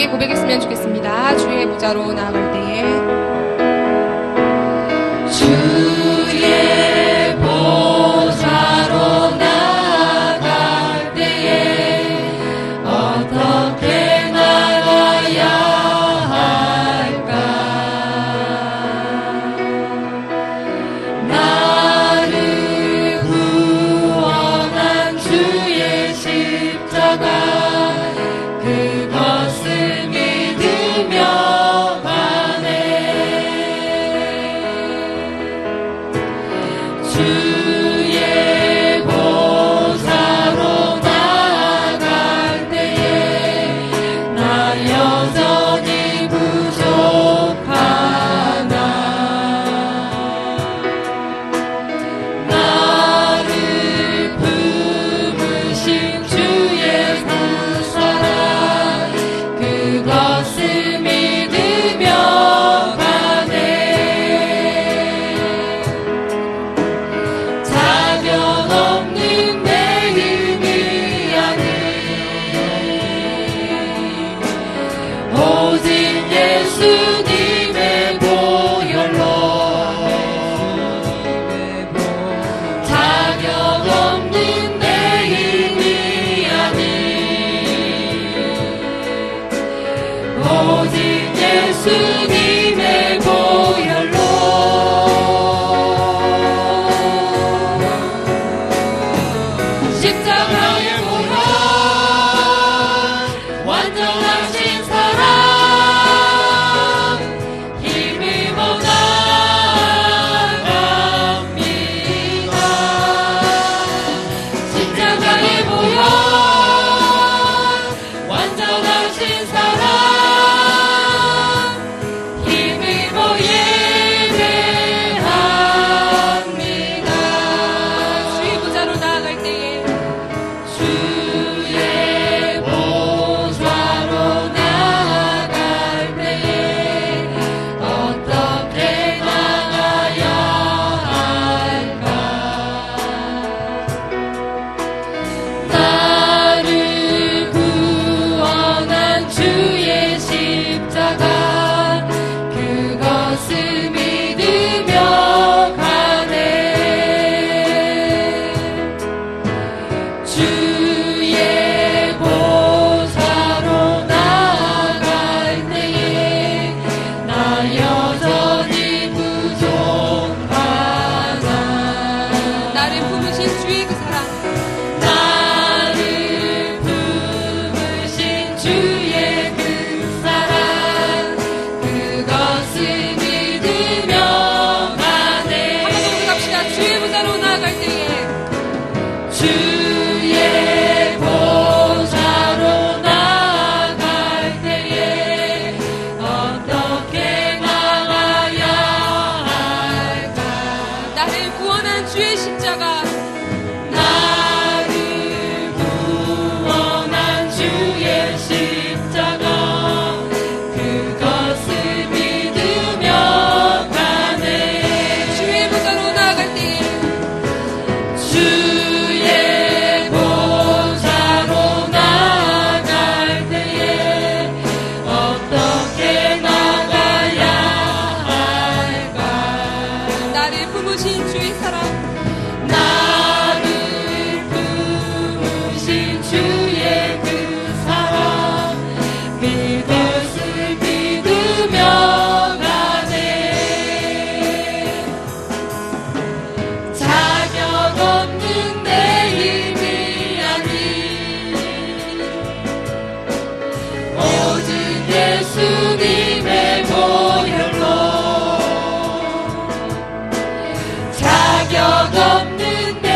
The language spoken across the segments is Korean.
고백했으면 좋겠습니다. 주의 보좌로 나아갈 때에 주의 보좌로 나아갈 때에 어떻게 나가야 할까? 나를 구원한 주의 십자가 그것을 믿으며 가네. 주의 보좌로 나아갈 때에 나 여전히 부족하나. 나를 품으신 주의 그 사랑 그것을 믿으며 가네. 자격 없는 내 힘이 아닌 오직 예수님의 보혈로 자격 없는 내 힘이 아닌 오직 예수님의 보혈로 십자가의 보혈 완전하신 사랑 힘입어 나아갑니다. 십자가의 보혈 완전하신 사랑 힘입어 예배합니다. 주의 보좌로 나아갈 때에 주의 보좌로 나아갈 때에 어떻게 나가야 할까? 나를 구원한 주의 십자가 그것을 믿으며 가네. 주의 보좌로 나아갈 때에 나 여전히 부족하나. 나를 품으신 주의 그 사랑 나를 품으신 주의 그 사랑 그것을 믿으며 가네. 한번 더 고백합시다. 주의 보좌로 나아갈 때에 주의 보좌로 나아갈 때에 어떻게 나가야 할까? 나를 구원한 주의 십자가 나를 구원한 주의 십자가 그것을 믿으며 가네. 주의 보좌로 나아갈 때에 주의 보좌로 나아갈 때에 어떻게 나가야 할까? 나를 품으신 주의 사랑 나를 품으신 주의 그 사랑 그것을 믿으며 가네. 자격 없는 내 힘이 아닌 오직 예수님의 보혈로 자격 없는 내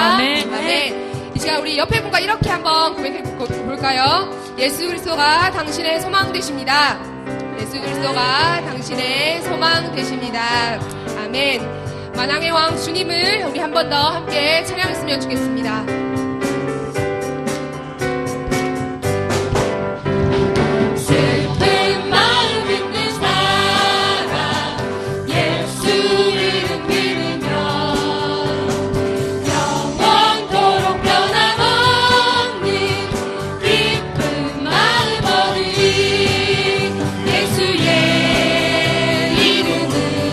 아멘. 아멘. 이 시간 우리 옆에 분과 이렇게 한번 고백해 볼까요? 예수 그리스도가 당신의 소망 되십니다. 예수 그리스도가 당신의 소망 되십니다. 아멘. 만왕의 왕 주님을 우리 한 번 더 함께 찬양했으면 좋겠습니다. 슬픈 마음 있는 사람 예수 이름 믿으며 영원토록 변함없는 기쁜 마음 얻으리. 예수의 이름은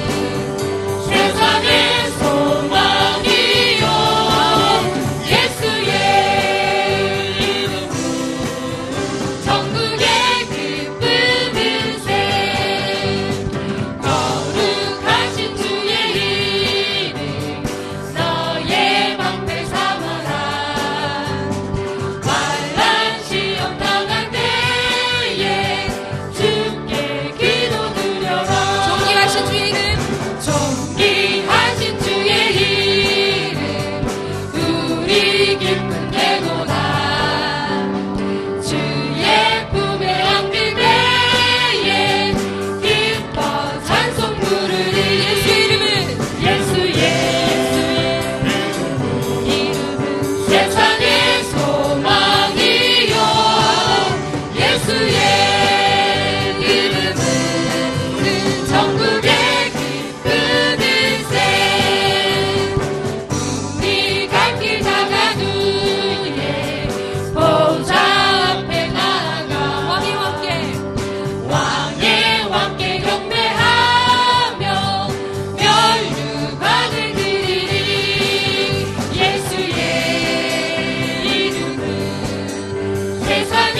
세상의 소망이요. 예수의 이름은 천국의 기쁨 인생. 거룩하신 주의 이름 너의 방패 삼아라. 환난 시험 당할 때에 주께 기도 드려라. 존귀하신 주의 이름, 존귀하신 주의 이름 우리 기쁨 되도다. 주의 품에 안길 때에 기뻐 찬송 부르리. 예수의 이름은 세상의 소망이요. 예수의 이름은 천국의 기쁨 인생. 우리 갈 길 다가누에 보좌 앞에 나아가 왕의 왕께 왕의 왕께 경배하며 멸류관을 드리리. 예수의 이름은 세상의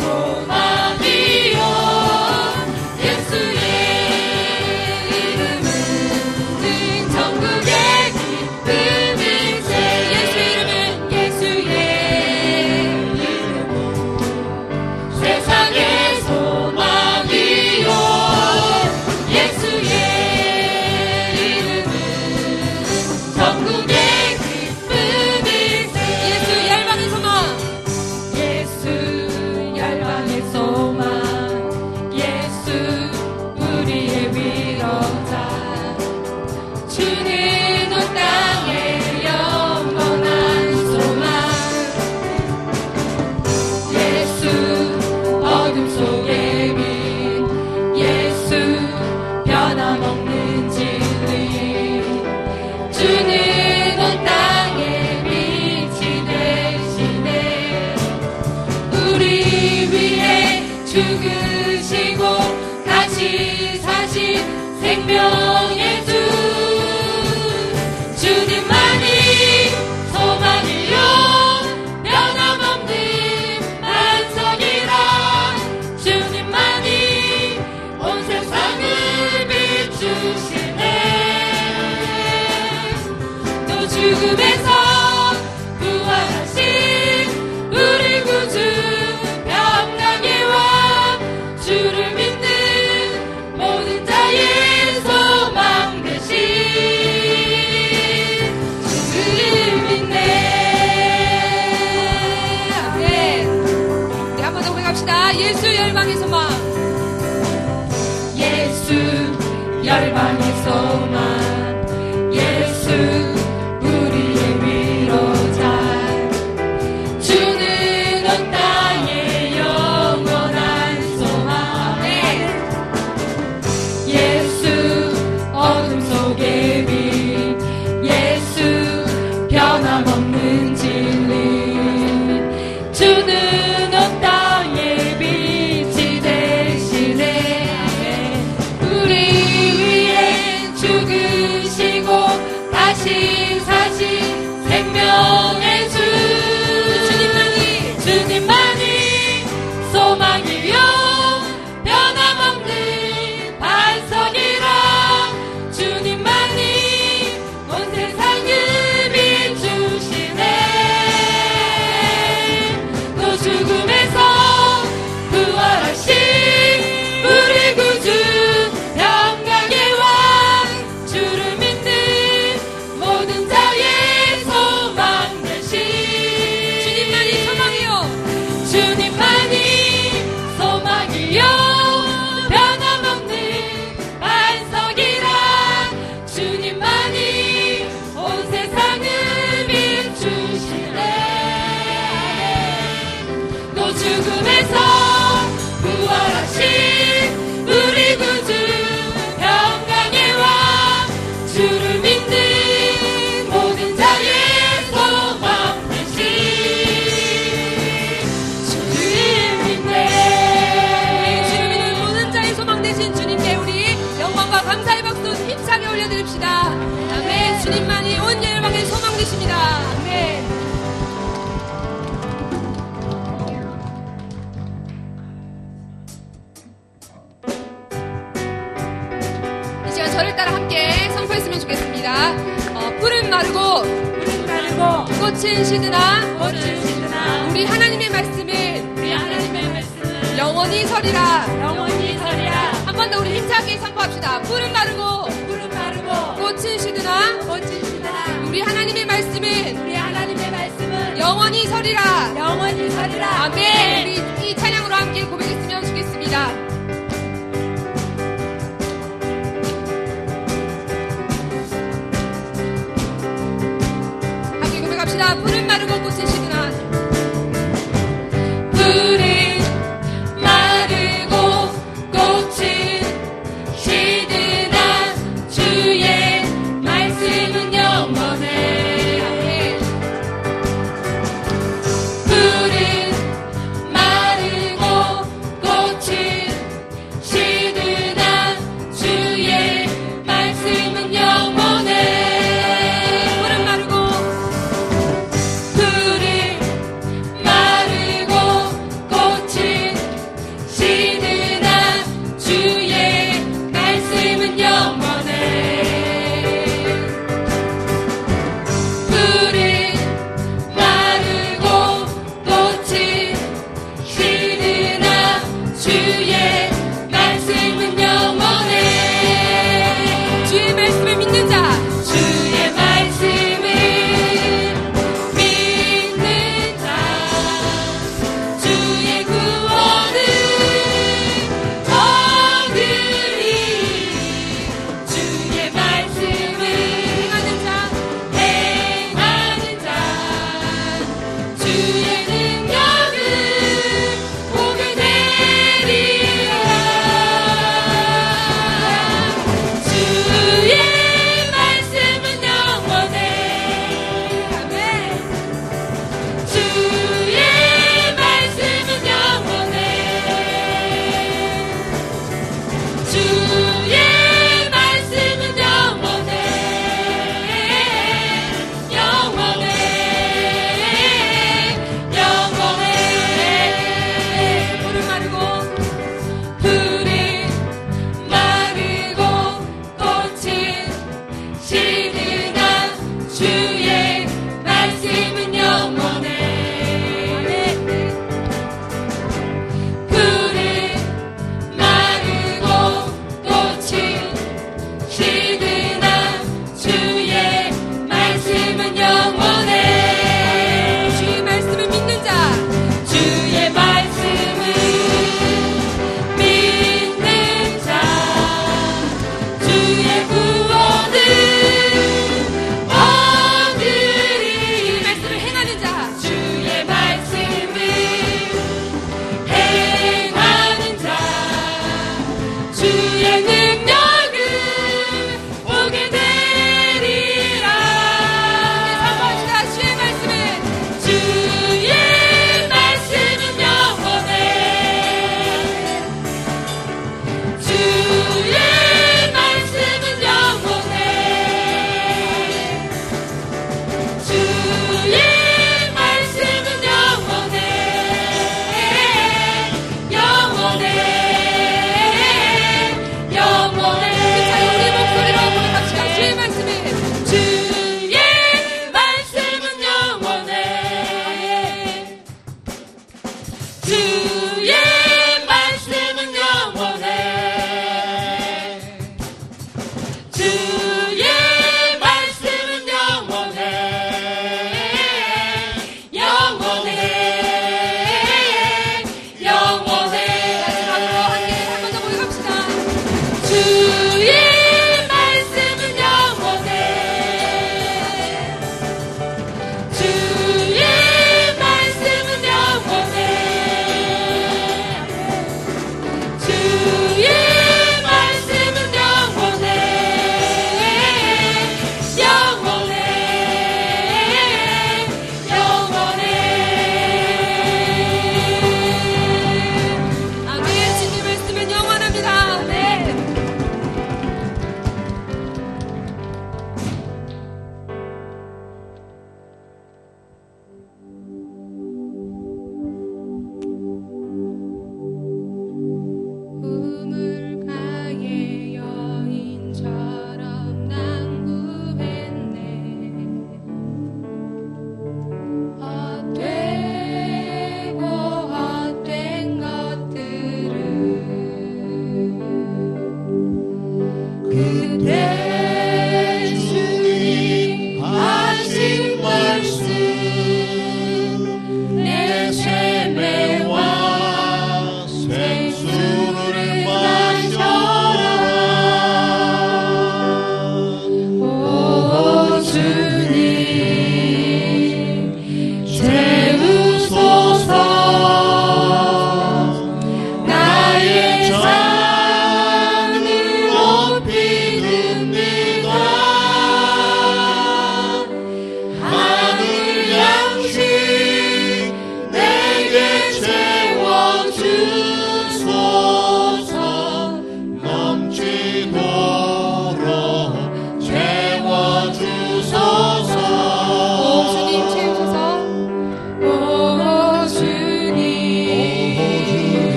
소망이요. 예수의 이름은 천국의 기쁨 인생. 예수의 이름은 세상의 소망이요. 예수의 이름은 천국의 기쁨 인생. 예수 열방의 소망, 예수 열방의 소망. 예수 우리의 위로자. 주는 온 땅의 영원한 소망. 예수 어둠 속의 빛. 예수 변함없는 진리. 주는 온 땅의 빛이 되시네. 우리 위해 죽으시고 다시 사신 생명의 주. 주님만이 소망이요 변함없는 반석이라. 주님만이 온 세상을 비추시네. 또 죽음에서 부활하신 우리 구주 평강의 왕. 주를 믿는 모든 자의 소망 되신 주를 믿네. 아멘. 우리 한 번 더 고백합시다. 예수 열방의 소망, 예수 열방의 소망. 예수 우리의 위로자. 주는 온 땅의 영원한 소망. 예수 어둠 속의 빛. 예수 변함없는 진리. 주는 온 땅의 빛이 되시네. 우리 위해 주님만이 소망이요 변함없는 반석이라 주님만이 온 세상을 비추시네 또 죽음에서 부활하신 우리 구주 평강의 왕 주를 믿는 모든 자의 소망 되신 주를 믿네 주를 믿는 모든 자의 소망 되신 주님께 우리 영광과 감사의 박수 힘차게 올려드립시다. 아멘. 주님만이 온 열방의 소망 되십니다. 아멘. 이 시간 저를 따라 함께 선포했으면 좋겠습니다. 푸른 마르고 꽃은 시드나 우리 하나님의 말씀은 영원히 서리라. 한 번 더 우리 힘차게 선포합시다. 푸른 마르고 꽃은 시드나 우리 하나님의 말씀은 영원히 서리라. 아멘. 우리 이 찬양으로 함께 고백했으면 좋겠습니다. 함께 고백합시다. 푸른 마르고 꽃은 시드나 푸른 마르고 꽃은 시드나 주의 말씀은 영원해 푸른 마르고 꽃은 시드나 주의 말씀은 영원해 푸른 마르고 푸른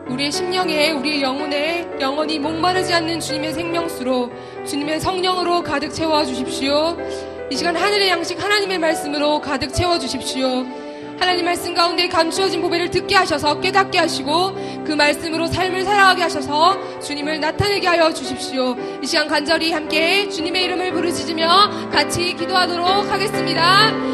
우리의 심령에, 우리의 영혼에 영원히 목마르지 않는 주님의 생명수로, 주님의 성령으로 가득 채워주십시오. 이 시간 하늘의 양식 하나님의 말씀으로 가득 채워주십시오. 하나님 말씀 가운데 감추어진 보배를 듣게 하셔서 깨닫게 하시고 그 말씀으로 삶을 살아가게 하셔서 주님을 나타내게 하여 주십시오. 이 시간 간절히 함께 주님의 이름을 부르짖으며 같이 기도하도록 하겠습니다.